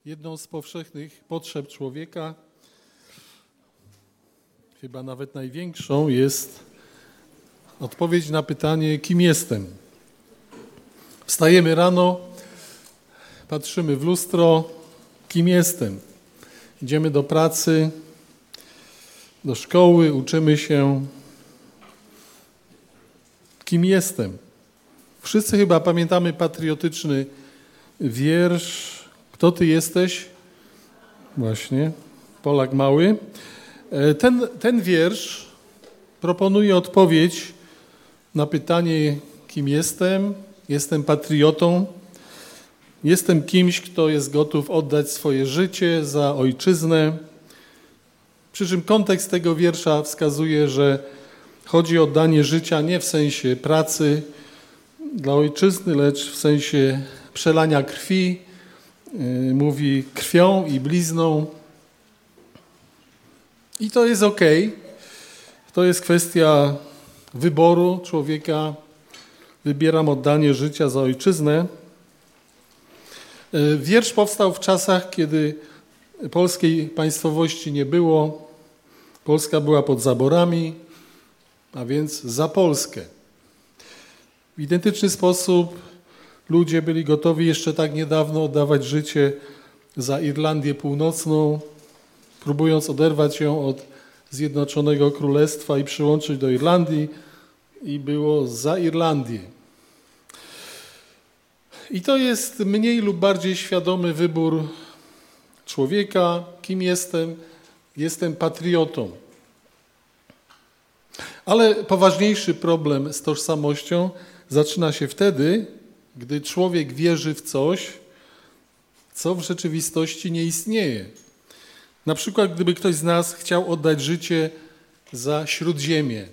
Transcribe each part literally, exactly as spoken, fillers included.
Jedną z powszechnych potrzeb człowieka, chyba nawet największą, jest odpowiedź na pytanie, kim jestem. Wstajemy rano, patrzymy w lustro, kim jestem. Idziemy do pracy, do szkoły, uczymy się, kim jestem. Wszyscy chyba pamiętamy patriotyczny wiersz. Kto ty jesteś? Właśnie, Polak mały. Ten, ten wiersz proponuje odpowiedź na pytanie, kim jestem. Jestem patriotą. Jestem kimś, kto jest gotów oddać swoje życie za ojczyznę. Przy czym kontekst tego wiersza wskazuje, że chodzi o oddanie życia nie w sensie pracy dla ojczyzny, lecz w sensie przelania krwi. Mówi krwią i blizną. I to jest okej. To jest kwestia wyboru człowieka. Wybieram oddanie życia za ojczyznę. Wiersz powstał w czasach, kiedy polskiej państwowości nie było. Polska była pod zaborami, a więc za Polskę. W identyczny sposób ludzie byli gotowi jeszcze tak niedawno oddawać życie za Irlandię Północną, próbując oderwać ją od Zjednoczonego Królestwa i przyłączyć do Irlandii, i było za Irlandię. I to jest mniej lub bardziej świadomy wybór człowieka, kim jestem. Jestem patriotą. Ale poważniejszy problem z tożsamością zaczyna się wtedy, gdy człowiek wierzy w coś, co w rzeczywistości nie istnieje. Na przykład, gdyby ktoś z nas chciał oddać życie za Śródziemie,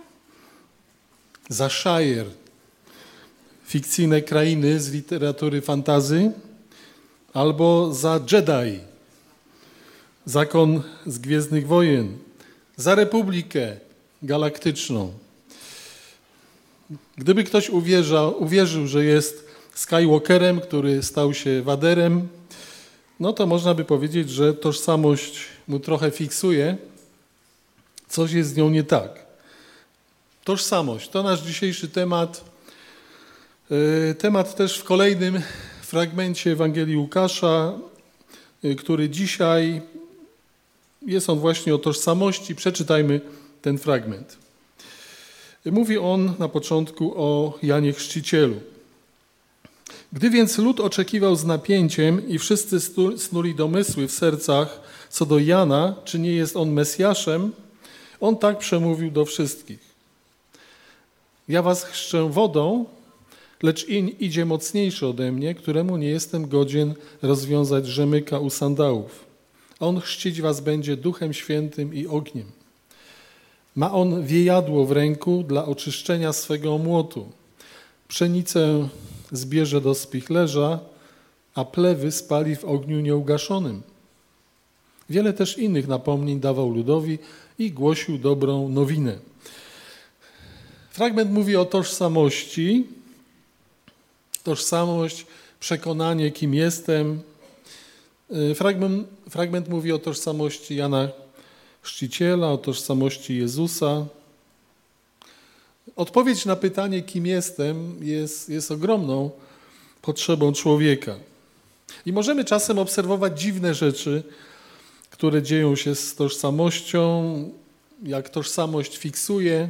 za Shire, fikcyjne krainy z literatury fantasy, albo za Jedi, zakon z Gwiezdnych Wojen, za Republikę Galaktyczną. Gdyby ktoś uwierzał, uwierzył, że jest Skywalkerem, który stał się Vaderem, no to można by powiedzieć, że tożsamość mu trochę fiksuje. Coś jest z nią nie tak. Tożsamość to nasz dzisiejszy temat. Temat też w kolejnym fragmencie Ewangelii Łukasza, który dzisiaj jest on właśnie o tożsamości. Przeczytajmy ten fragment. Mówi on na początku o Janie Chrzcicielu. Gdy więc lud oczekiwał z napięciem i wszyscy snuli domysły w sercach co do Jana, czy nie jest on Mesjaszem, on tak przemówił do wszystkich. Ja was chrzczę wodą, lecz in idzie mocniejszy ode mnie, któremu nie jestem godzien rozwiązać rzemyka u sandałów. On chrzcić was będzie Duchem Świętym i ogniem. Ma on wiejadło w ręku dla oczyszczenia swego młotu. Pszenicę zbierze do spichlerza, a plewy spali w ogniu nieugaszonym. Wiele też innych napomnień dawał ludowi i głosił dobrą nowinę. Fragment mówi o tożsamości. Tożsamość, przekonanie, kim jestem. Fragment, fragment mówi o tożsamości Jana Chrzciciela, o tożsamości Jezusa. Odpowiedź na pytanie, kim jestem, jest, jest ogromną potrzebą człowieka. I możemy czasem obserwować dziwne rzeczy, które dzieją się z tożsamością, jak tożsamość fiksuje.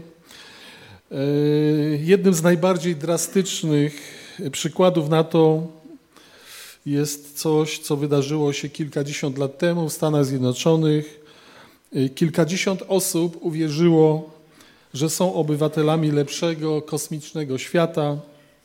Jednym z najbardziej drastycznych przykładów na to jest coś, co wydarzyło się kilkadziesiąt lat temu w Stanach Zjednoczonych. Kilkadziesiąt osób uwierzyło, że są obywatelami lepszego kosmicznego świata.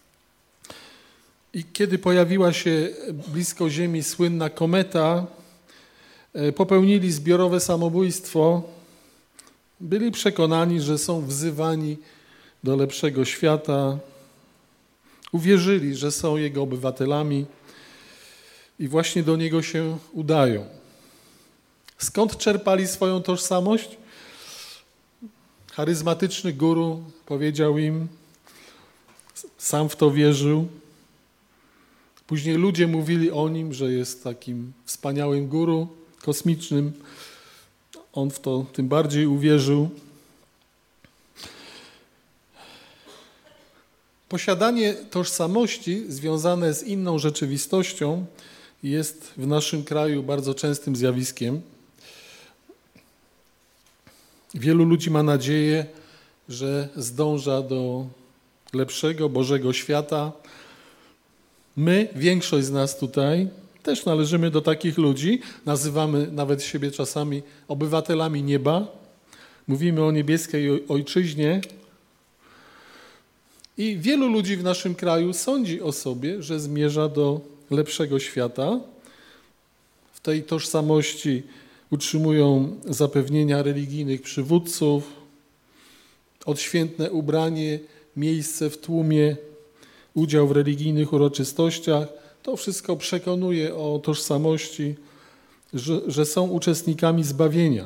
I kiedy pojawiła się blisko Ziemi słynna kometa, popełnili zbiorowe samobójstwo. Byli przekonani, że są wzywani do lepszego świata. Uwierzyli, że są jego obywatelami i właśnie do niego się udają. Skąd czerpali swoją tożsamość? Charyzmatyczny guru powiedział im, sam w to wierzył, Później ludzie mówili o nim, że jest takim wspaniałym guru kosmicznym. On w to tym bardziej uwierzył. Posiadanie tożsamości związane z inną rzeczywistością jest w naszym kraju bardzo częstym zjawiskiem. Wielu ludzi ma nadzieję, że zdąża do lepszego, Bożego świata. My, większość z nas tutaj, też należymy do takich ludzi. Nazywamy nawet siebie czasami obywatelami nieba. Mówimy o niebieskiej ojczyźnie. I wielu ludzi w naszym kraju sądzi o sobie, że zmierza do lepszego świata. W tej tożsamości utrzymują zapewnienia religijnych przywódców, odświętne ubranie, miejsce w tłumie, udział w religijnych uroczystościach. To wszystko przekonuje o tożsamości, że, że są uczestnikami zbawienia.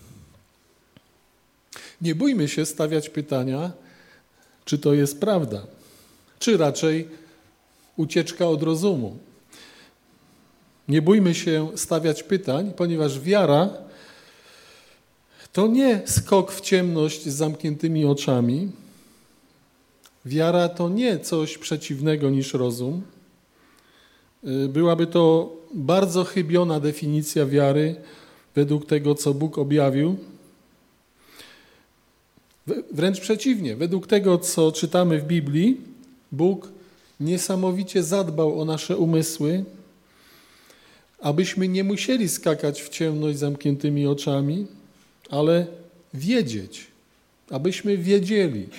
Nie bójmy się stawiać pytania, czy to jest prawda, czy raczej ucieczka od rozumu. Nie bójmy się stawiać pytań, ponieważ wiara to nie skok w ciemność z zamkniętymi oczami. Wiara to nie coś przeciwnego niż rozum. Byłaby to bardzo chybiona definicja wiary według tego, co Bóg objawił. Wręcz przeciwnie, według tego, co czytamy w Biblii, Bóg niesamowicie zadbał o nasze umysły, abyśmy nie musieli skakać w ciemność zamkniętymi oczami, ale wiedzieć, abyśmy wiedzieli.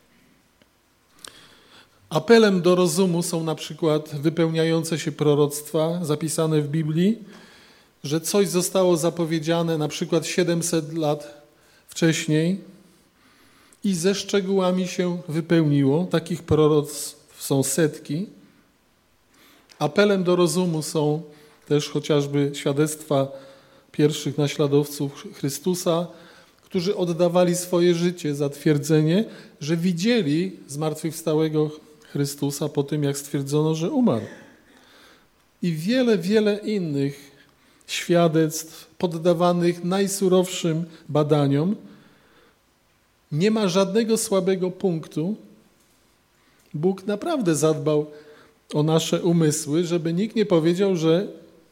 Apelem do rozumu są na przykład wypełniające się proroctwa zapisane w Biblii, że coś zostało zapowiedziane na przykład siedemset lat wcześniej i ze szczegółami się wypełniło. Takich proroctw są setki. Apelem do rozumu są też chociażby świadectwa pierwszych naśladowców Chrystusa, którzy oddawali swoje życie za twierdzenie, że widzieli zmartwychwstałego Chrystusa po tym, jak stwierdzono, że umarł. I wiele, wiele innych świadectw poddawanych najsurowszym badaniom. Nie ma żadnego słabego punktu. Bóg naprawdę zadbał o nasze umysły, żeby nikt nie powiedział, że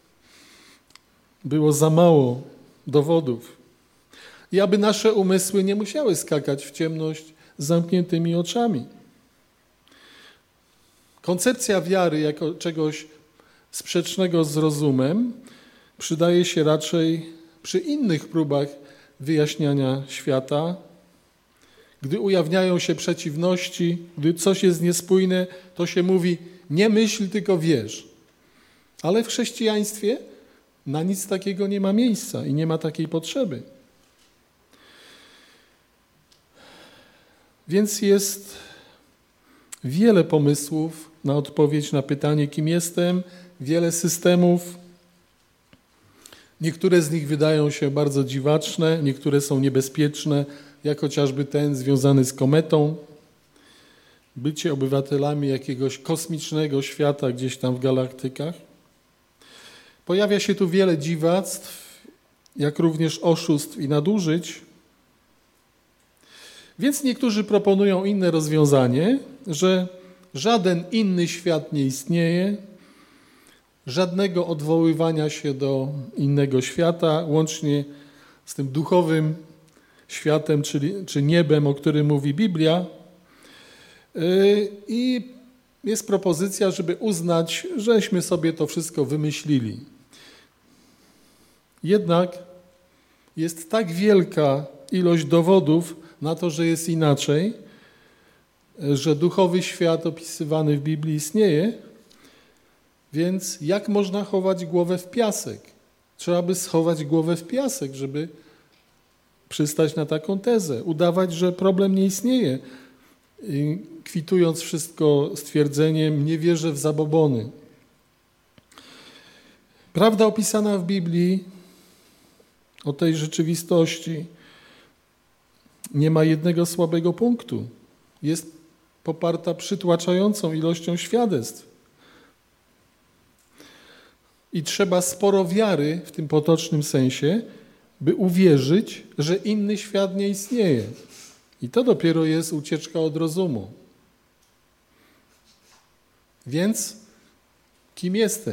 było za mało dowodów. I aby nasze umysły nie musiały skakać w ciemność z zamkniętymi oczami. Koncepcja wiary jako czegoś sprzecznego z rozumem przydaje się raczej przy innych próbach wyjaśniania świata. Gdy ujawniają się przeciwności, gdy coś jest niespójne, to się mówi: nie myśl, tylko wierz. Ale w chrześcijaństwie na nic takiego nie ma miejsca i nie ma takiej potrzeby. Więc jest wiele pomysłów na odpowiedź na pytanie, kim jestem, wiele systemów. Niektóre z nich wydają się bardzo dziwaczne, niektóre są niebezpieczne, jak chociażby ten związany z kometą. Bycie obywatelami jakiegoś kosmicznego świata gdzieś tam w galaktykach. Pojawia się tu wiele dziwactw, jak również oszustw i nadużyć. Więc niektórzy proponują inne rozwiązanie, że żaden inny świat nie istnieje, żadnego odwoływania się do innego świata, łącznie z tym duchowym światem, czyli, czy niebem, o którym mówi Biblia. I jest propozycja, żeby uznać, żeśmy sobie to wszystko wymyślili. Jednak jest tak wielka ilość dowodów na to, że jest inaczej, że duchowy świat opisywany w Biblii istnieje, więc jak można chować głowę w piasek? Trzeba by schować głowę w piasek, żeby przystać na taką tezę, udawać, że problem nie istnieje, kwitując wszystko stwierdzeniem: nie wierzę w zabobony. Prawda opisana w Biblii o tej rzeczywistości nie ma jednego słabego punktu. Jest poparta przytłaczającą ilością świadectw. I trzeba sporo wiary w tym potocznym sensie, by uwierzyć, że inny świat nie istnieje. I to dopiero jest ucieczka od rozumu. Więc kim jestem?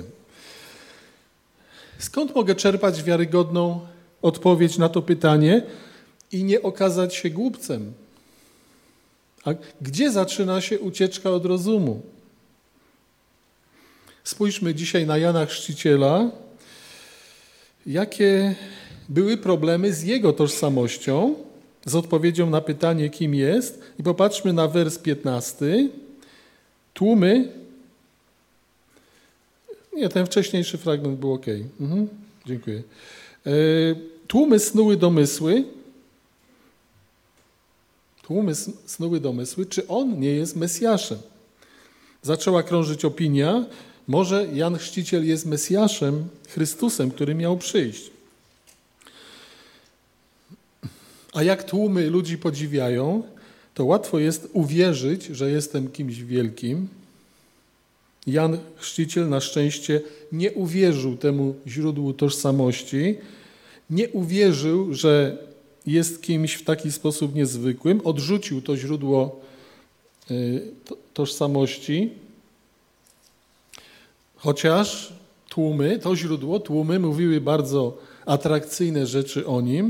Skąd mogę czerpać wiarygodną odpowiedź na to pytanie i nie okazać się głupcem? A gdzie zaczyna się ucieczka od rozumu? Spójrzmy dzisiaj na Jana Chrzciciela. Jakie były problemy z jego tożsamością, z odpowiedzią na pytanie, kim jest? I popatrzmy na wers piętnasty. Tłumy. Nie, ten wcześniejszy fragment był ok. Mhm, dziękuję. E, tłumy snuły domysły. Tłumy snuły domysły, czy on nie jest Mesjaszem. Zaczęła krążyć opinia, może Jan Chrzciciel jest Mesjaszem, Chrystusem, który miał przyjść. A jak tłumy ludzi podziwiają, to łatwo jest uwierzyć, że jestem kimś wielkim. Jan Chrzciciel na szczęście nie uwierzył temu źródłu tożsamości, nie uwierzył, że jest kimś w taki sposób niezwykłym, odrzucił to źródło tożsamości, chociaż tłumy, to źródło, tłumy mówiły bardzo atrakcyjne rzeczy o nim,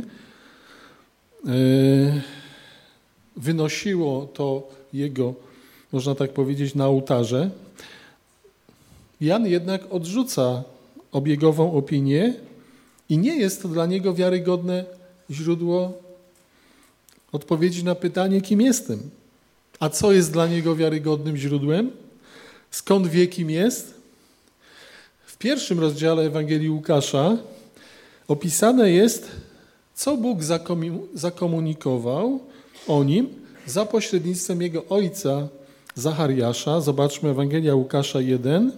wynosiło to jego, można tak powiedzieć, na ołtarze. Jan jednak odrzuca obiegową opinię i nie jest to dla niego wiarygodne źródło odpowiedzi na pytanie, kim jestem. A co jest dla niego wiarygodnym źródłem? Skąd wie, kim jest? W pierwszym rozdziale Ewangelii Łukasza opisane jest, co Bóg zakomunikował o nim za pośrednictwem jego ojca Zachariasza. Zobaczmy Ewangelia Łukasza jeden.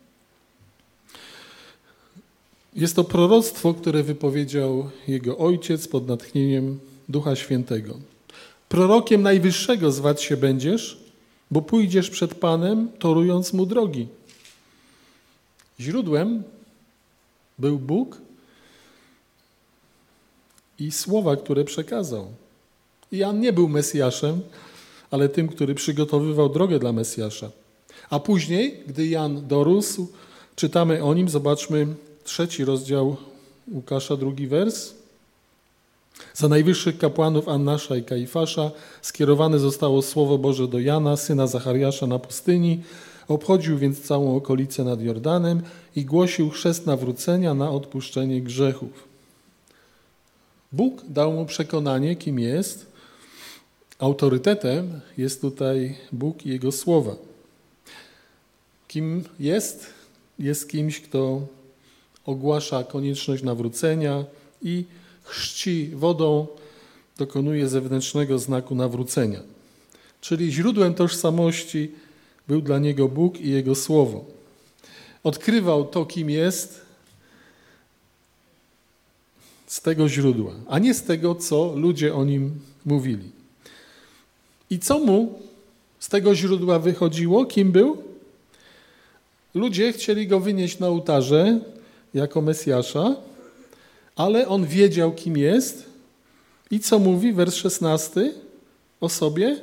Jest to proroctwo, które wypowiedział jego ojciec pod natchnieniem Ducha Świętego. Prorokiem Najwyższego zwać się będziesz, bo pójdziesz przed Panem, torując Mu drogi. Źródłem był Bóg i słowa, które przekazał. Jan nie był Mesjaszem, ale tym, który przygotowywał drogę dla Mesjasza. A później, gdy Jan dorósł, czytamy o nim, zobaczmy trzeci rozdział Łukasza, drugi wers. Za najwyższych kapłanów Annasza i Kaifasza skierowane zostało Słowo Boże do Jana, syna Zachariasza na pustyni. Obchodził więc całą okolicę nad Jordanem i głosił chrzest nawrócenia na odpuszczenie grzechów. Bóg dał mu przekonanie, kim jest. Autorytetem jest tutaj Bóg i Jego słowa. Kim jest? Jest kimś, kto ogłasza konieczność nawrócenia i chrzci wodą, dokonuje zewnętrznego znaku nawrócenia. Czyli źródłem tożsamości był dla niego Bóg i Jego Słowo. Odkrywał to, kim jest, z tego źródła, a nie z tego, co ludzie o nim mówili. I co mu z tego źródła wychodziło? Kim był? Ludzie chcieli go wynieść na ołtarze jako Mesjasza, ale on wiedział, kim jest. I co mówi wers szesnasty o sobie?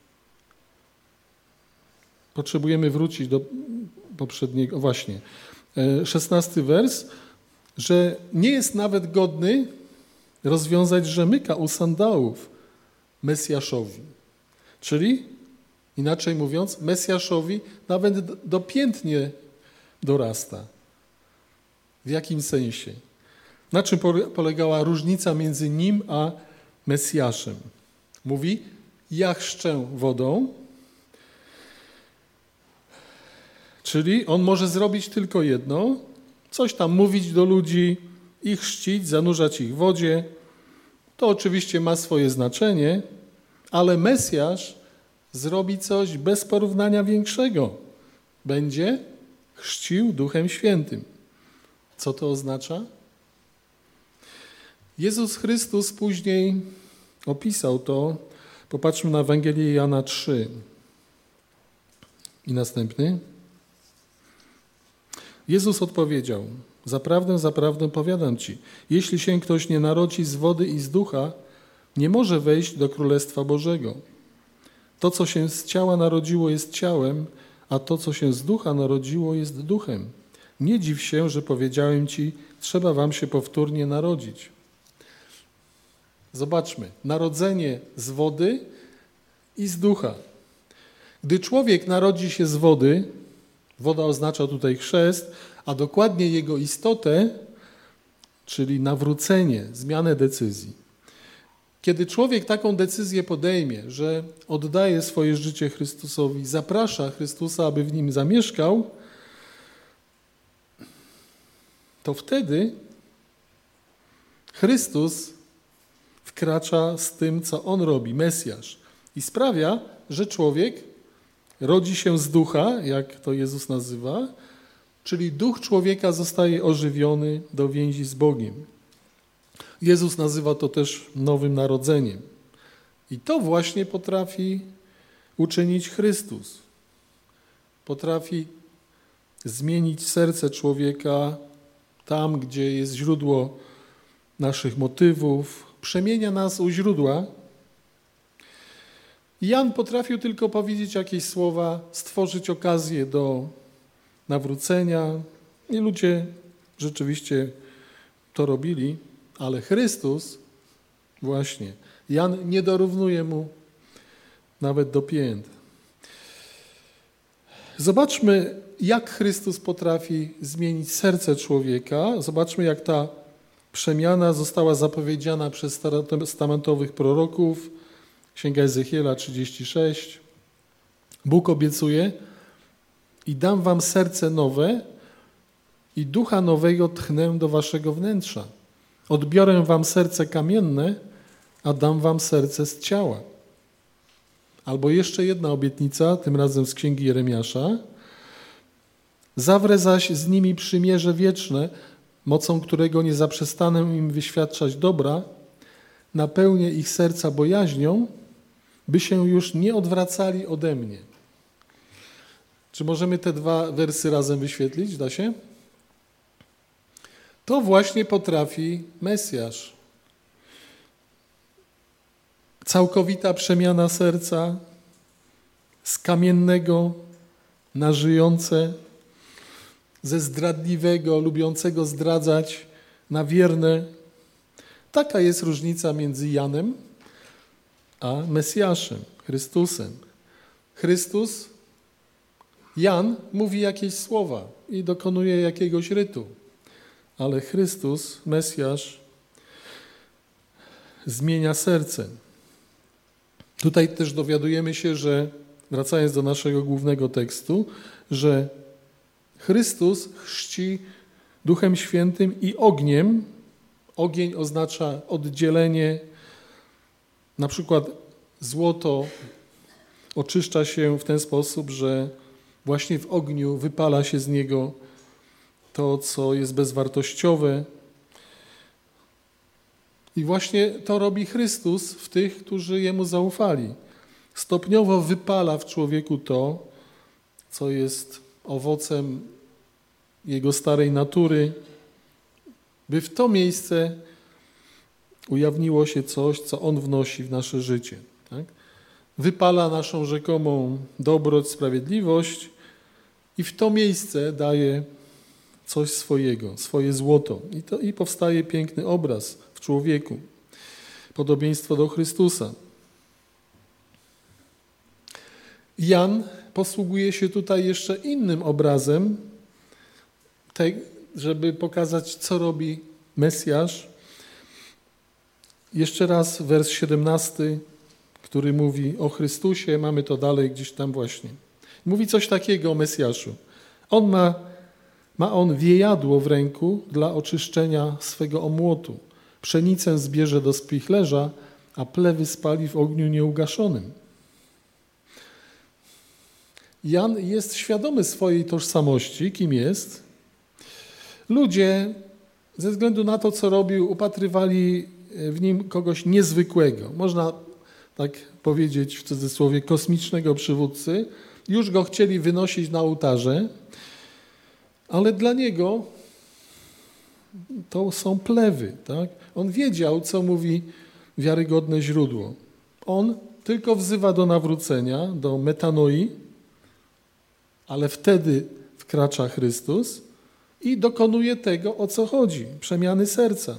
Potrzebujemy wrócić do poprzedniego, właśnie, szesnasty wers, że nie jest nawet godny rozwiązać rzemyka u sandałów Mesjaszowi. Czyli, inaczej mówiąc, Mesjaszowi nawet do pięt nie dorasta. W jakim sensie? Na czym polegała różnica między nim a Mesjaszem? Mówi, ja chrzczę wodą, czyli on może zrobić tylko jedno, coś tam mówić do ludzi, ich chrzcić, zanurzać ich w wodzie. To oczywiście ma swoje znaczenie, ale Mesjasz zrobi coś bez porównania większego. Będzie chrzcił Duchem Świętym. Co to oznacza? Jezus Chrystus później opisał to. Popatrzmy na Ewangelię Jana trzy. I następny. Jezus odpowiedział: zaprawdę, zaprawdę powiadam ci, jeśli się ktoś nie narodzi z wody i z ducha, nie może wejść do Królestwa Bożego. To, co się z ciała narodziło, jest ciałem, a to, co się z ducha narodziło, jest duchem. Nie dziw się, że powiedziałem ci, trzeba wam się powtórnie narodzić. Zobaczmy, narodzenie z wody i z ducha. Gdy człowiek narodzi się z wody, woda oznacza tutaj chrzest, a dokładnie jego istotę, czyli nawrócenie, zmianę decyzji. Kiedy człowiek taką decyzję podejmie, że oddaje swoje życie Chrystusowi, zaprasza Chrystusa, aby w nim zamieszkał, to wtedy Chrystus wkracza z tym, co On robi, Mesjasz, i sprawia, że człowiek rodzi się z ducha, jak to Jezus nazywa, czyli duch człowieka zostaje ożywiony do więzi z Bogiem. Jezus nazywa to też nowym narodzeniem. I to właśnie potrafi uczynić Chrystus. Potrafi zmienić serce człowieka tam, gdzie jest źródło naszych motywów, przemienia nas u źródła. Jan potrafił tylko powiedzieć jakieś słowa, stworzyć okazję do nawrócenia i ludzie rzeczywiście to robili, ale Chrystus właśnie, Jan nie dorównuje mu nawet do pięt. Zobaczmy, jak Chrystus potrafi zmienić serce człowieka. Zobaczmy, jak ta przemiana została zapowiedziana przez starotestamentowych proroków. Księga Ezechiela trzydzieści sześć. Bóg obiecuje: i dam wam serce nowe i ducha nowego tchnę do waszego wnętrza. Odbiorę wam serce kamienne, a dam wam serce z ciała. Albo jeszcze jedna obietnica, tym razem z księgi Jeremiasza. Zawrę zaś z nimi przymierze wieczne, mocą którego nie zaprzestanę im wyświadczać dobra, napełnię ich serca bojaźnią, by się już nie odwracali ode mnie. Czy możemy te dwa wersy razem wyświetlić? Da się? To właśnie potrafi Mesjasz. Całkowita przemiana serca z kamiennego na żyjące, ze zdradliwego, lubiącego zdradzać na wierne. Taka jest różnica między Janem a Mesjaszem, Chrystusem. Chrystus, Jan mówi jakieś słowa i dokonuje jakiegoś rytu, ale Chrystus, Mesjasz, zmienia serce. Tutaj też dowiadujemy się, że, wracając do naszego głównego tekstu, że Chrystus chrzci Duchem Świętym i ogniem. Ogień oznacza oddzielenie. Na przykład złoto oczyszcza się w ten sposób, że właśnie w ogniu wypala się z niego to, co jest bezwartościowe. I właśnie to robi Chrystus w tych, którzy Jemu zaufali. Stopniowo wypala w człowieku to, co jest owocem jego starej natury, by w to miejsce ujawniło się coś, co On wnosi w nasze życie. Tak? Wypala naszą rzekomą dobroć, sprawiedliwość i w to miejsce daje coś swojego, swoje złoto. I, to, i powstaje piękny obraz w człowieku. Podobieństwo do Chrystusa. Jan posługuje się tutaj jeszcze innym obrazem, żeby pokazać, co robi Mesjasz. Jeszcze raz wers siedemnasty, który mówi o Chrystusie, mamy to dalej gdzieś tam właśnie. Mówi coś takiego o Mesjaszu. On ma, ma on wiejadło w ręku dla oczyszczenia swego omłotu. Pszenicę zbierze do spichlerza, a plewy spali w ogniu nieugaszonym. Jan jest świadomy swojej tożsamości, kim jest. Ludzie ze względu na to, co robił, upatrywali w nim kogoś niezwykłego. Można tak powiedzieć w cudzysłowie kosmicznego przywódcy. Już go chcieli wynosić na ołtarze, Ale dla niego to są plewy. Tak? On wiedział, co mówi wiarygodne źródło. On tylko wzywa do nawrócenia, do metanoi, ale wtedy wkracza Chrystus i dokonuje tego, o co chodzi, przemiany serca.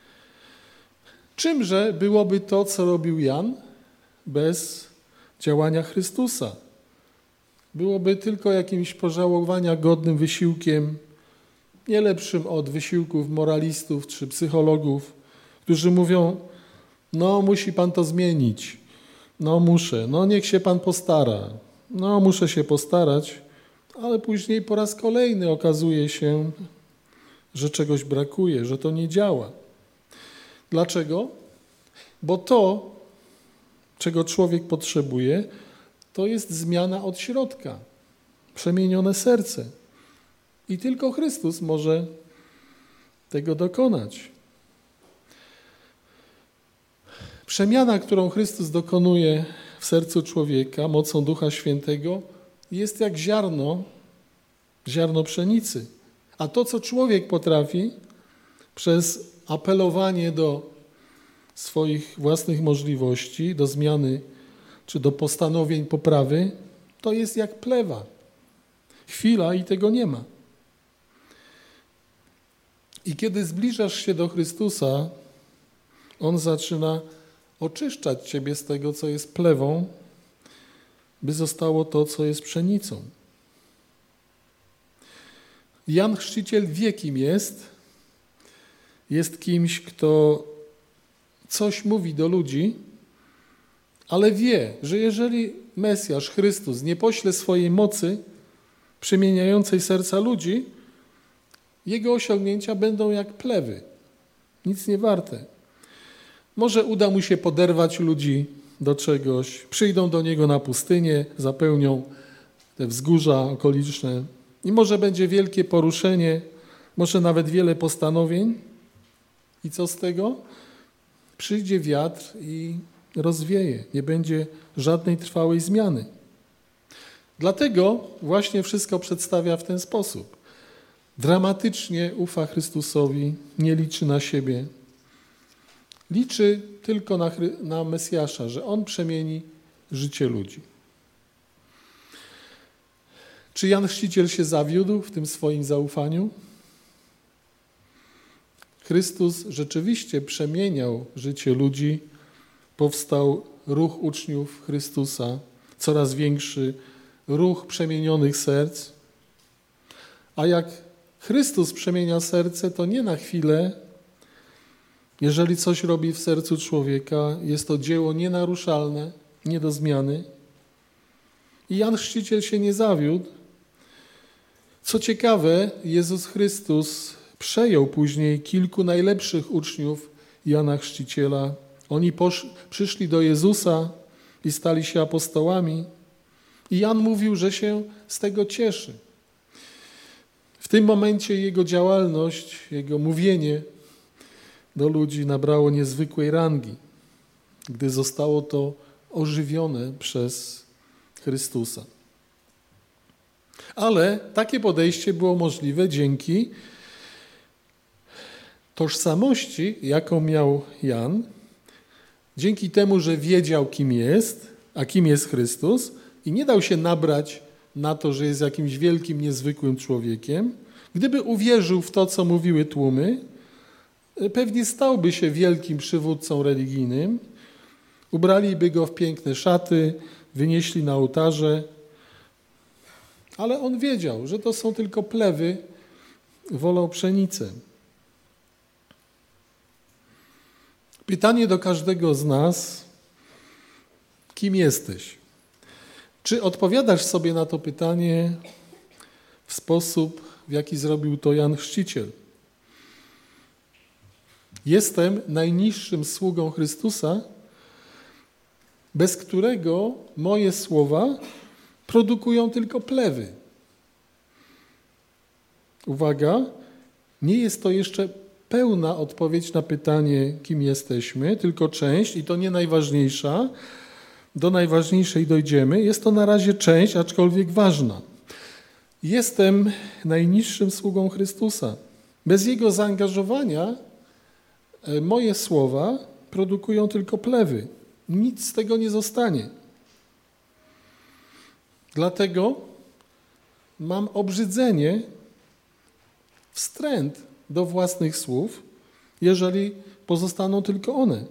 Czymże byłoby to, co robił Jan, bez działania Chrystusa? Byłoby tylko jakimś pożałowania godnym wysiłkiem, nie lepszym od wysiłków moralistów czy psychologów, którzy mówią, no musi pan to zmienić, no muszę, no niech się pan postara, no muszę się postarać, ale później po raz kolejny okazuje się, że czegoś brakuje, że to nie działa. Dlaczego? Bo to, czego człowiek potrzebuje, to jest zmiana od środka, przemienione serce. I tylko Chrystus może tego dokonać. Przemiana, którą Chrystus dokonuje w sercu człowieka mocą Ducha Świętego, jest jak ziarno, ziarno pszenicy. A to, co człowiek potrafi przez apelowanie do swoich własnych możliwości, do zmiany czy do postanowień poprawy, to jest jak plewa. Chwila i tego nie ma. I kiedy zbliżasz się do Chrystusa, On zaczyna oczyszczać ciebie z tego, co jest plewą, by zostało to, co jest pszenicą. Jan Chrzciciel wie, kim jest. Jest kimś, kto coś mówi do ludzi, ale wie, że jeżeli Mesjasz, Chrystus, nie pośle swojej mocy przemieniającej serca ludzi, jego osiągnięcia będą jak plewy, nic nie warte. Może uda mu się poderwać ludzi do czegoś, przyjdą do niego na pustynię, zapełnią te wzgórza okoliczne i może będzie wielkie poruszenie, może nawet wiele postanowień. I co z tego? Przyjdzie wiatr i rozwieje, nie będzie żadnej trwałej zmiany. Dlatego właśnie wszystko przedstawia w ten sposób. Dramatycznie ufa Chrystusowi, nie liczy na siebie. Liczy tylko na, na Mesjasza, że On przemieni życie ludzi. Czy Jan Chrzciciel się zawiódł w tym swoim zaufaniu? Chrystus rzeczywiście przemieniał życie ludzi. Powstał ruch uczniów Chrystusa, coraz większy ruch przemienionych serc. A jak Chrystus przemienia serce, to nie na chwilę. Jeżeli coś robi w sercu człowieka, jest to dzieło nienaruszalne, nie do zmiany. I Jan Chrzciciel się nie zawiódł. Co ciekawe, Jezus Chrystus przejął później kilku najlepszych uczniów Jana Chrzciciela. Oni posz, przyszli do Jezusa i stali się apostołami. I Jan mówił, że się z tego cieszy. W tym momencie jego działalność, jego mówienie do ludzi nabrało niezwykłej rangi, gdy zostało to ożywione przez Chrystusa. Ale takie podejście było możliwe dzięki tożsamości, jaką miał Jan, dzięki temu, że wiedział, kim jest, a kim jest Chrystus i nie dał się nabrać na to, że jest jakimś wielkim, niezwykłym człowiekiem. Gdyby uwierzył w to, co mówiły tłumy, pewnie stałby się wielkim przywódcą religijnym, ubraliby go w piękne szaty, wynieśli na ołtarze, ale on wiedział, że to są tylko plewy, wolał pszenicę. Pytanie do każdego z nas, kim jesteś? Czy odpowiadasz sobie na to pytanie w sposób, w jaki zrobił to Jan Chrzciciel? Jestem najniższym sługą Chrystusa, bez którego moje słowa produkują tylko plewy. Uwaga, nie jest to jeszcze pełna odpowiedź na pytanie, kim jesteśmy, tylko część, i to nie najważniejsza. Do najważniejszej dojdziemy. Jest to na razie część, aczkolwiek ważna. Jestem najniższym sługą Chrystusa. Bez Jego zaangażowania moje słowa produkują tylko plewy. Nic z tego nie zostanie. Dlatego mam obrzydzenie, wstręt do własnych słów, jeżeli pozostaną tylko one.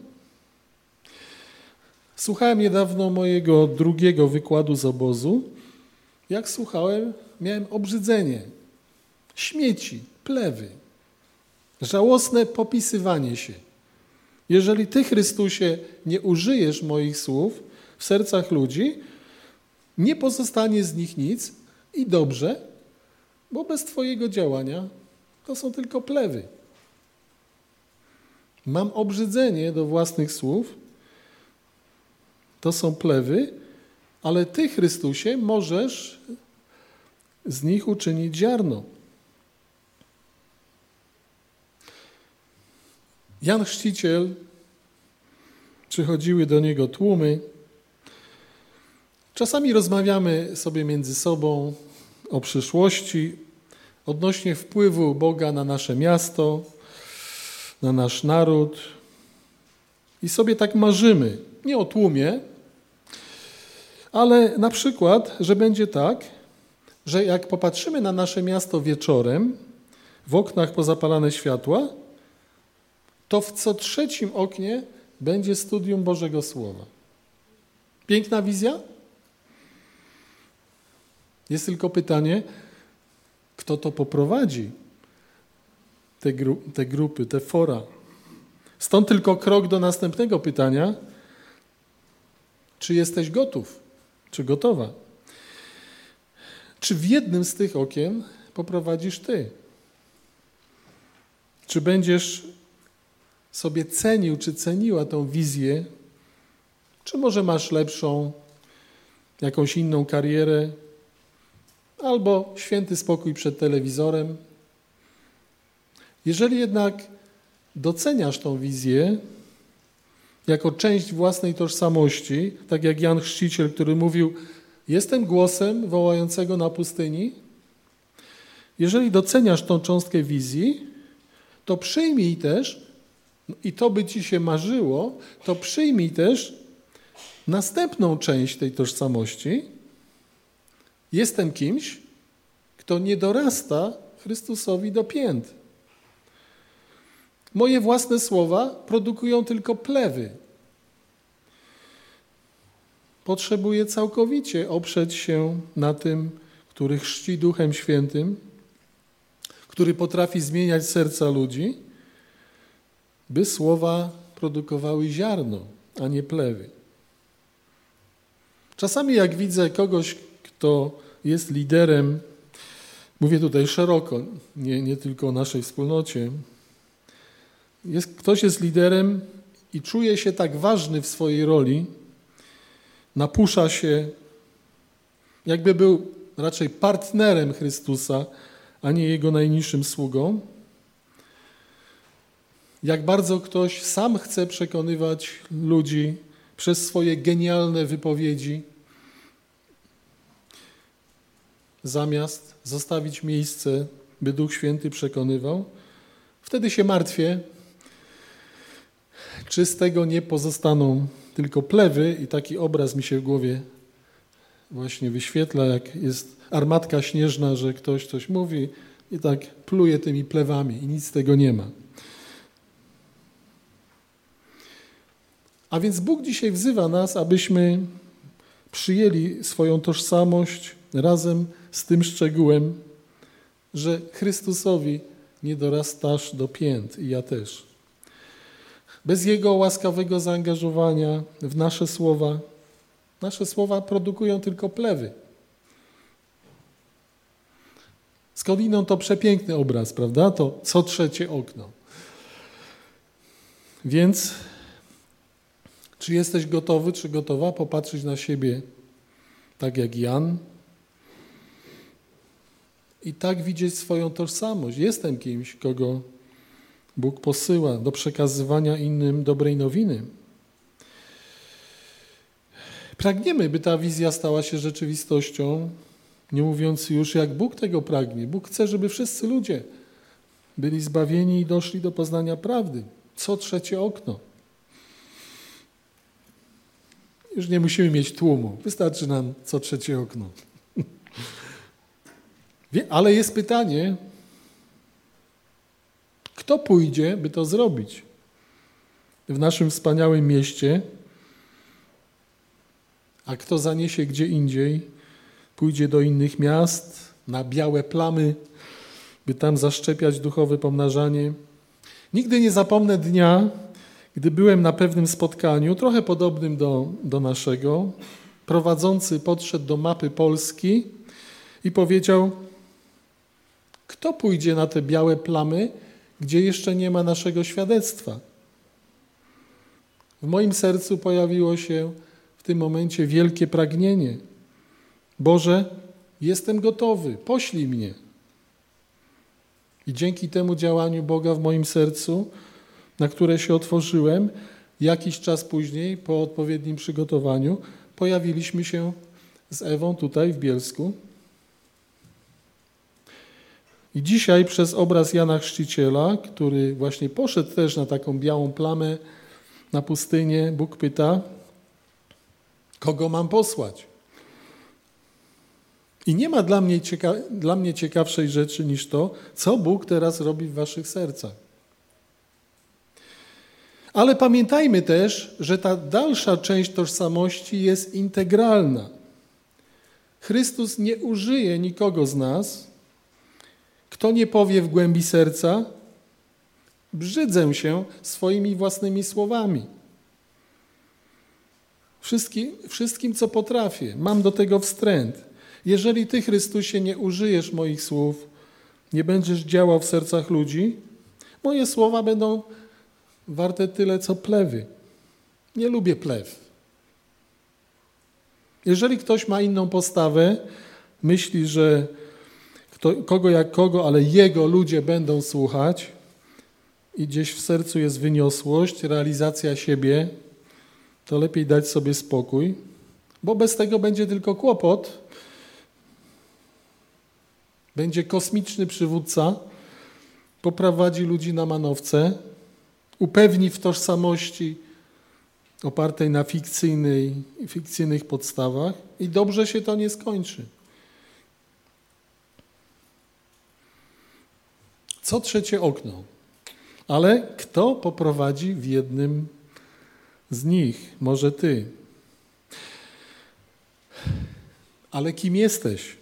Słuchałem niedawno mojego drugiego wykładu z obozu. Jak słuchałem, miałem obrzydzenie, śmieci, plewy, żałosne popisywanie się. Jeżeli Ty, Chrystusie, nie użyjesz moich słów w sercach ludzi, nie pozostanie z nich nic i dobrze, bo bez Twojego działania to są tylko plewy. Mam obrzydzenie do własnych słów, to są plewy, ale Ty, Chrystusie, możesz z nich uczynić ziarno. Jan Chrzciciel, przychodziły do niego tłumy. Czasami rozmawiamy sobie między sobą o przyszłości, odnośnie wpływu Boga na nasze miasto, na nasz naród. I sobie tak marzymy, nie o tłumie, ale na przykład, że będzie tak, że jak popatrzymy na nasze miasto wieczorem, w oknach pozapalane światła, to w co trzecim oknie będzie studium Bożego Słowa. Piękna wizja? Jest tylko pytanie, kto to poprowadzi, te, gru, te grupy, te fora. Stąd tylko krok do następnego pytania, czy jesteś gotów, czy gotowa? Czy w jednym z tych okien poprowadzisz Ty? Czy będziesz sobie cenił, czy ceniła tą wizję, czy może masz lepszą, jakąś inną karierę, albo święty spokój przed telewizorem. Jeżeli jednak doceniasz tą wizję jako część własnej tożsamości, tak jak Jan Chrzciciel, który mówił, jestem głosem wołającego na pustyni, jeżeli doceniasz tą cząstkę wizji, to przyjmij też, i to by ci się marzyło, to przyjmij też następną część tej tożsamości. Jestem kimś, kto nie dorasta Chrystusowi do pięt. Moje własne słowa produkują tylko plewy. Potrzebuję całkowicie oprzeć się na tym, który chrzci Duchem Świętym, który potrafi zmieniać serca ludzi, by słowa produkowały ziarno, a nie plewy. Czasami jak widzę kogoś, kto jest liderem, mówię tutaj szeroko, nie, nie tylko o naszej wspólnocie, jest, ktoś jest liderem i czuje się tak ważny w swojej roli, napusza się, jakby był raczej partnerem Chrystusa, a nie Jego najniższym sługą. Jak bardzo ktoś sam chce przekonywać ludzi przez swoje genialne wypowiedzi, zamiast zostawić miejsce, by Duch Święty przekonywał, wtedy się martwię, czy z tego nie pozostaną tylko plewy i taki obraz mi się w głowie właśnie wyświetla, jak jest armatka śnieżna, że ktoś coś mówi i tak pluje tymi plewami i nic z tego nie ma. A więc Bóg dzisiaj wzywa nas, abyśmy przyjęli swoją tożsamość razem z tym szczegółem, że Chrystusowi nie dorastasz do pięt i ja też. Bez Jego łaskawego zaangażowania w nasze słowa, nasze słowa produkują tylko plewy. Skądinąd to przepiękny obraz, prawda? To co trzecie okno. Więc czy jesteś gotowy, czy gotowa popatrzeć na siebie tak jak Jan i tak widzieć swoją tożsamość? Jestem kimś, kogo Bóg posyła do przekazywania innym dobrej nowiny. Pragniemy, by ta wizja stała się rzeczywistością, Nie mówiąc już, jak Bóg tego pragnie. Bóg chce, żeby wszyscy ludzie byli zbawieni i doszli do poznania prawdy. Co trzecie okno. Już nie musimy mieć tłumu. Wystarczy nam co trzecie okno. Ale jest pytanie, kto pójdzie, by to zrobić? W naszym wspaniałym mieście, a kto zaniesie gdzie indziej, pójdzie do innych miast, na białe plamy, by tam zaszczepiać duchowe pomnażanie. Nigdy nie zapomnę dnia, gdy byłem na pewnym spotkaniu, trochę podobnym do, do naszego. Prowadzący podszedł do mapy Polski i powiedział, kto pójdzie na te białe plamy, gdzie jeszcze nie ma naszego świadectwa. W moim sercu pojawiło się w tym momencie wielkie pragnienie. Boże, jestem gotowy, poślij mnie. I dzięki temu działaniu Boga w moim sercu, na które się otworzyłem, jakiś czas później, po odpowiednim przygotowaniu, pojawiliśmy się z Ewą tutaj w Bielsku. I dzisiaj przez obraz Jana Chrzciciela, który właśnie poszedł też na taką białą plamę na pustynię, Bóg pyta, kogo mam posłać? I nie ma dla mnie, cieka- dla mnie ciekawszej rzeczy niż to, co Bóg teraz robi w waszych sercach. Ale pamiętajmy też, że ta dalsza część tożsamości jest integralna. Chrystus nie użyje nikogo z nas, kto nie powie w głębi serca, brzydzę się swoimi własnymi słowami. Wszystkim, wszystkim, co potrafię, mam do tego wstręt. Jeżeli Ty, Chrystusie, nie użyjesz moich słów, nie będziesz działał w sercach ludzi, moje słowa będą warte tyle, co plewy. Nie lubię plew. Jeżeli ktoś ma inną postawę, myśli, że kto, kogo jak kogo, ale jego ludzie będą słuchać i gdzieś w sercu jest wyniosłość, realizacja siebie, to lepiej dać sobie spokój, bo bez tego będzie tylko kłopot. Będzie kosmiczny przywódca, poprowadzi ludzi na manowce, upewni w tożsamości opartej na fikcyjnej, fikcyjnych podstawach i dobrze się to nie skończy. Co trzecie okno. Ale kto poprowadzi w jednym z nich? Może ty. Ale kim jesteś?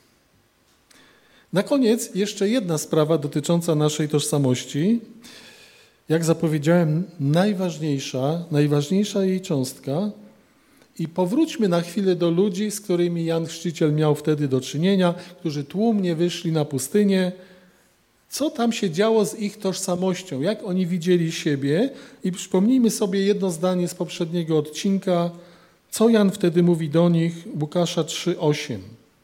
Na koniec jeszcze jedna sprawa dotycząca naszej tożsamości. Jak zapowiedziałem, najważniejsza, najważniejsza jej cząstka. I powróćmy na chwilę do ludzi, z którymi Jan Chrzciciel miał wtedy do czynienia, którzy tłumnie wyszli na pustynię. Co tam się działo z ich tożsamością? Jak oni widzieli siebie? I przypomnijmy sobie jedno zdanie z poprzedniego odcinka. Co Jan wtedy mówi do nich? Łukasza trzy osiem.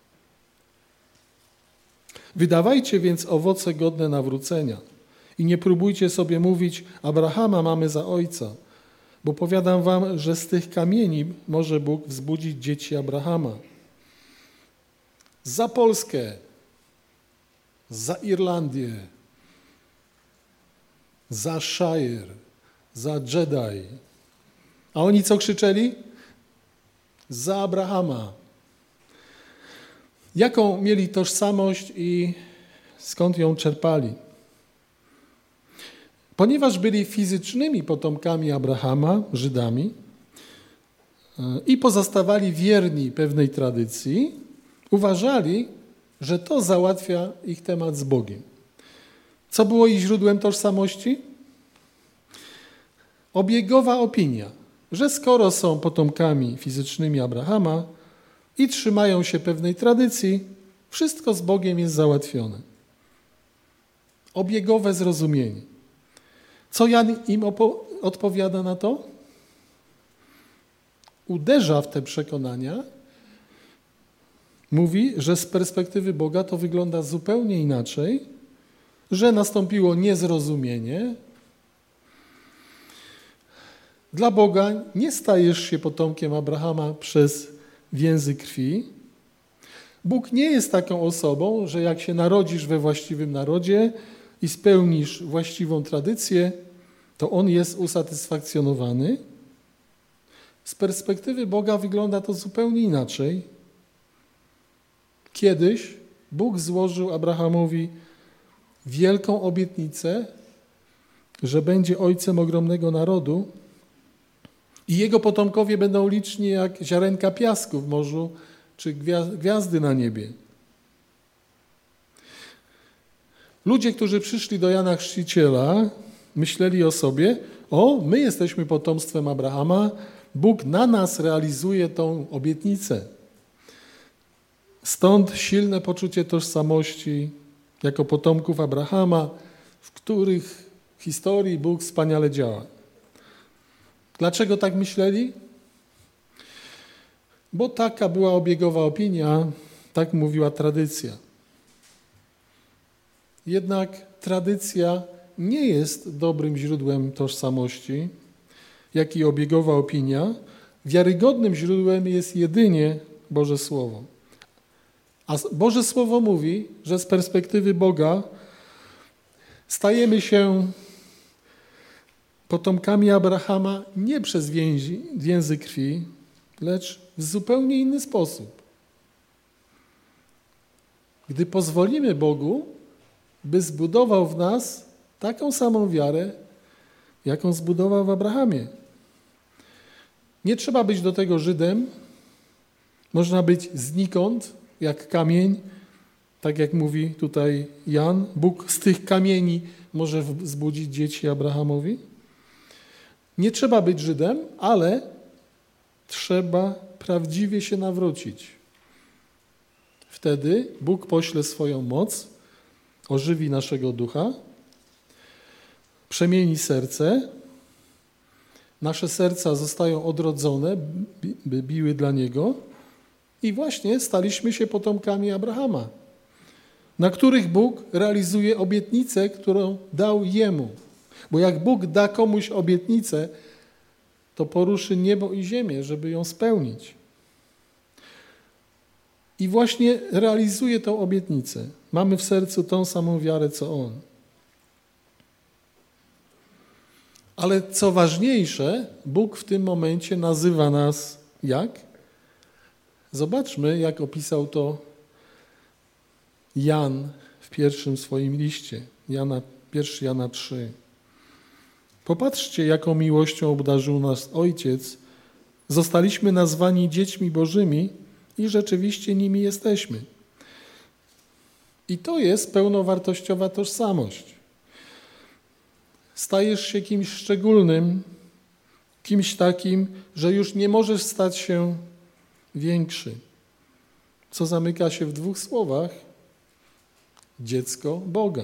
Wydawajcie więc owoce godne nawrócenia i nie próbujcie sobie mówić, Abrahama mamy za ojca, bo powiadam wam, że z tych kamieni może Bóg wzbudzić dzieci Abrahama. Za Polskę, za Irlandię, za Shire, za Jedi. A oni co krzyczeli? Za Abrahama. Jaką mieli tożsamość i skąd ją czerpali? Ponieważ byli fizycznymi potomkami Abrahama, Żydami, i pozostawali wierni pewnej tradycji, uważali, że to załatwia ich temat z Bogiem. Co było ich źródłem tożsamości? Obiegowa opinia, że skoro są potomkami fizycznymi Abrahama i trzymają się pewnej tradycji, wszystko z Bogiem jest załatwione. Obiegowe zrozumienie. Co Jan im odpowiada na to? Uderza w te przekonania, mówi, że z perspektywy Boga to wygląda zupełnie inaczej, że nastąpiło niezrozumienie. Dla Boga nie stajesz się potomkiem Abrahama przez więzy krwi, Bóg nie jest taką osobą, że jak się narodzisz we właściwym narodzie i spełnisz właściwą tradycję, to On jest usatysfakcjonowany. Z perspektywy Boga wygląda to zupełnie inaczej. Kiedyś Bóg złożył Abrahamowi wielką obietnicę, że będzie ojcem ogromnego narodu i jego potomkowie będą liczni jak ziarenka piasku w morzu czy gwiazdy na niebie. Ludzie, którzy przyszli do Jana Chrzciciela, myśleli o sobie: o, my jesteśmy potomstwem Abrahama, Bóg na nas realizuje tą obietnicę. Stąd silne poczucie tożsamości jako potomków Abrahama, w których historii Bóg wspaniale działa. Dlaczego tak myśleli? Bo taka była obiegowa opinia, tak mówiła tradycja. Jednak tradycja nie jest dobrym źródłem tożsamości, jak i obiegowa opinia. Wiarygodnym źródłem jest jedynie Boże Słowo. A Boże Słowo mówi, że z perspektywy Boga stajemy się potomkami Abrahama nie przez więzi, więzy krwi, lecz w zupełnie inny sposób. Gdy pozwolimy Bogu, by zbudował w nas taką samą wiarę, jaką zbudował w Abrahamie. Nie trzeba być do tego Żydem, można być znikąd, jak kamień, tak jak mówi tutaj Jan. Bóg z tych kamieni może wzbudzić dzieci Abrahamowi. Nie trzeba być Żydem, ale trzeba prawdziwie się nawrócić. Wtedy Bóg pośle swoją moc, ożywi naszego ducha, przemieni serce, nasze serca zostają odrodzone, by biły dla Niego i właśnie staliśmy się potomkami Abrahama, na których Bóg realizuje obietnicę, którą dał Jemu. Bo jak Bóg da komuś obietnicę, to poruszy niebo i ziemię, żeby ją spełnić. I właśnie realizuje tę obietnicę. Mamy w sercu tą samą wiarę, co On. Ale co ważniejsze, Bóg w tym momencie nazywa nas jak? Zobaczmy, jak opisał to Jan w pierwszym swoim liście. Jana, pierwszy Jana trzy. Popatrzcie, jaką miłością obdarzył nas Ojciec. Zostaliśmy nazwani dziećmi Bożymi i rzeczywiście nimi jesteśmy. I to jest pełnowartościowa tożsamość. Stajesz się kimś szczególnym, kimś takim, że już nie możesz stać się większy. Co zamyka się w dwóch słowach: dziecko Boga.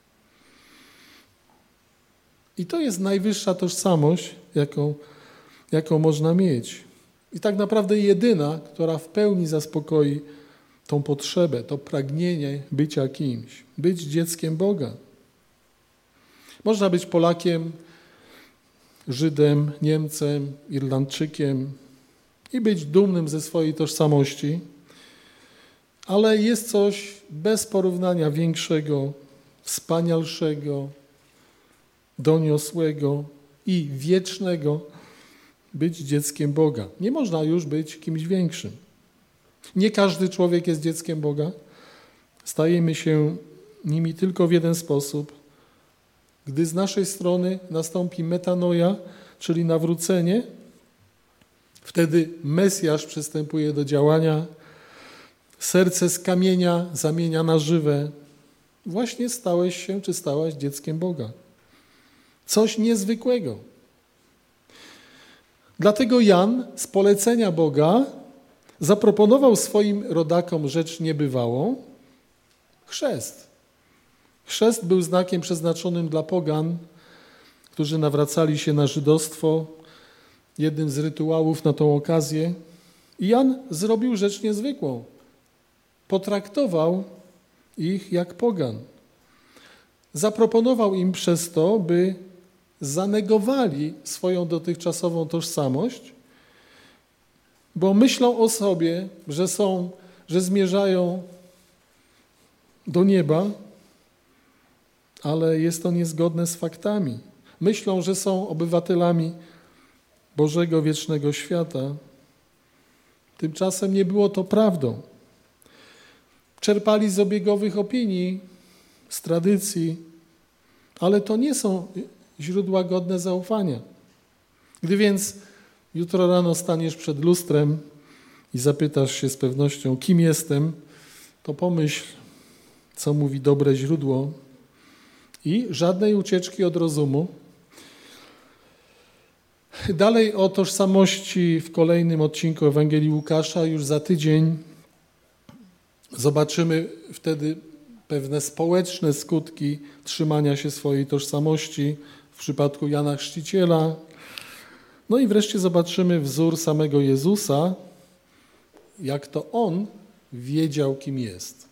I to jest najwyższa tożsamość, jaką, jaką można mieć. I tak naprawdę jedyna, która w pełni zaspokoi tą potrzebę, to pragnienie bycia kimś, być dzieckiem Boga. Można być Polakiem, Żydem, Niemcem, Irlandczykiem i być dumnym ze swojej tożsamości, ale jest coś bez porównania większego, wspanialszego, doniosłego i wiecznego, być dzieckiem Boga. Nie można już być kimś większym. Nie każdy człowiek jest dzieckiem Boga. Stajemy się nimi tylko w jeden sposób. Gdy z naszej strony nastąpi metanoja, czyli nawrócenie, wtedy Mesjasz przystępuje do działania, serce z kamienia zamienia na żywe. Właśnie stałeś się, czy stałaś dzieckiem Boga. Coś niezwykłego. Dlatego Jan z polecenia Boga zaproponował swoim rodakom rzecz niebywałą: chrzest. Chrzest był znakiem przeznaczonym dla pogan, którzy nawracali się na żydostwo, jednym z rytuałów na tą okazję. I Jan zrobił rzecz niezwykłą. Potraktował ich jak pogan. Zaproponował im przez to, by zanegowali swoją dotychczasową tożsamość, bo myślą o sobie, że są że zmierzają do nieba, ale jest to niezgodne z faktami. Myślą, że są obywatelami Bożego wiecznego świata. Tymczasem nie było to prawdą. Czerpali z obiegowych opinii, z tradycji, ale to nie są źródła godne zaufania. Gdy więc jutro rano staniesz przed lustrem i zapytasz się z pewnością, kim jestem, to pomyśl, co mówi dobre źródło i żadnej ucieczki od rozumu. Dalej o tożsamości w kolejnym odcinku Ewangelii Łukasza. Już za tydzień zobaczymy wtedy pewne społeczne skutki trzymania się swojej tożsamości w przypadku Jana Chrzciciela. No i wreszcie zobaczymy wzór samego Jezusa, jak to On wiedział, kim jest.